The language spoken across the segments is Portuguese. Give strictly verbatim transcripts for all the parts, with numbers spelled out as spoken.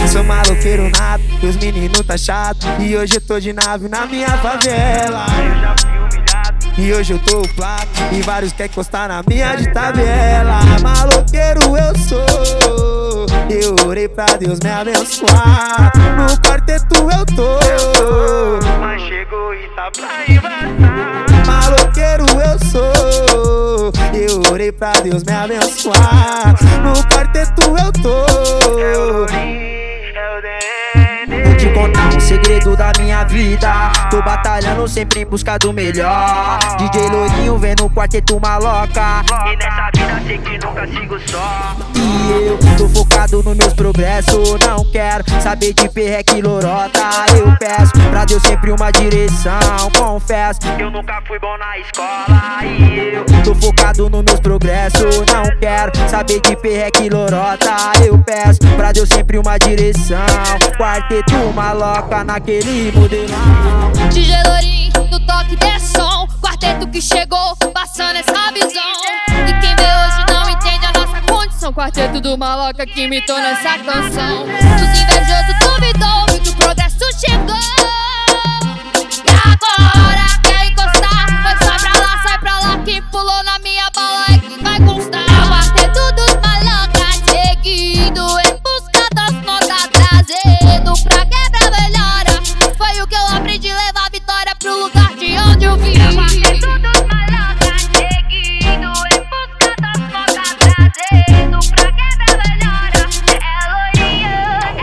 Sou maloqueiro nato, e os meninos tá chato. E hoje eu tô de nave na minha favela. Eu já fui humilhado. E hoje eu tô plato, e vários quer encostar na minha de tabela. Maloqueiro eu sou, eu orei pra Deus me abençoar. No quarteto eu tô, Mas chegou e tá pra embaçar. maloqueiro eu sou, eu orei pra Deus me abençoar. No quarteto eu tô. É o Lourinho, é o D N. Vou te contar um segredo da minha vida. Tô batalhando sempre em busca do melhor. D J Lourinho vem no quarteto maloca. E nessa vida sei que nunca sigo só. E eu tô focado nos meus progressos. Não quero saber de perreque e lorota. Eu peço pra Deus sempre uma direção. Confesso, Eu nunca fui bom na escola. E eu tô focado nos meus progressos. Não quero saber de perreque e lorota. Eu peço pra Deus sempre uma direção. Quarteto maloca naquele modelão. D J Lourinho, no toque desse som. Quarteto que chegou, passando essa visão. E quem vê hoje não entende a nossa condição. Quarteto do maloca que imitou nessa canção. Os invejosos duvidou, viu que o progresso chegou. E agora quer encostar? Foi sai pra lá, sai pra lá. Quem pulou na minha bala é que vai constar. É o quarteto dos malocas seguindo em busca das notas, trazendo pra quebra melhora. Foi o que eu aprendi, levar a vitória pro lugar de onde eu vim. É o quarteto dos malocas seguindo em busca das notas, trazendo pra quebra melhora. É Lourinho,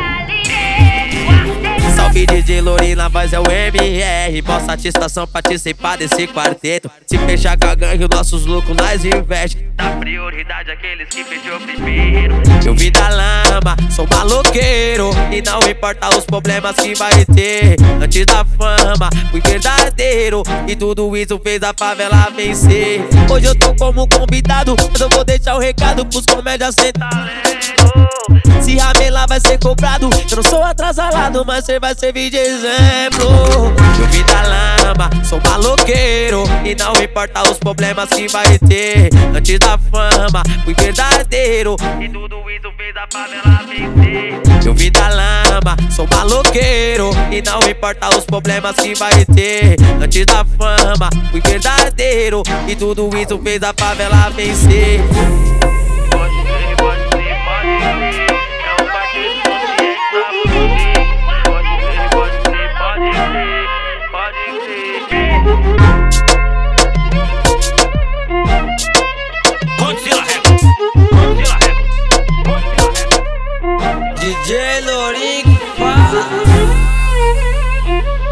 Galinha. Salve D J Lourinho, na voz é o M R. Boa satisfação participar desse quarteto. Se fechar com a gangue, nossos lucros nós investe. Dá prioridade àqueles que fechou primeiro. Eu vim da lama, sou maloqueiro. E não importa os problemas que vai ter. Antes da fama, fui verdadeiro. E tudo isso fez a favela vencer. Hoje eu tô como convidado, mas eu vou deixar o recado pros comédias sem talento. Se ramelar vai ser cobrado. Eu não sou atrasalado, mas cê vai servir de exemplo. Eu vim da lama, sou maloqueiro. E não importa os problemas que vai ter. Antes da fama, fui verdadeiro. E tudo isso fez a favela vencer. Eu vim da lama, sou maloqueiro. E não importa os problemas que vai ter. Antes da fama, fui verdadeiro. E tudo isso fez a favela vencer. Pode ser, pode ser, pode ser. É um quarteto consciente pra você. Pode ser, pode ser, pode ser. Pode ser. Godzilla Records, Godzilla Records, Godzilla Records. D J Lourinho fala.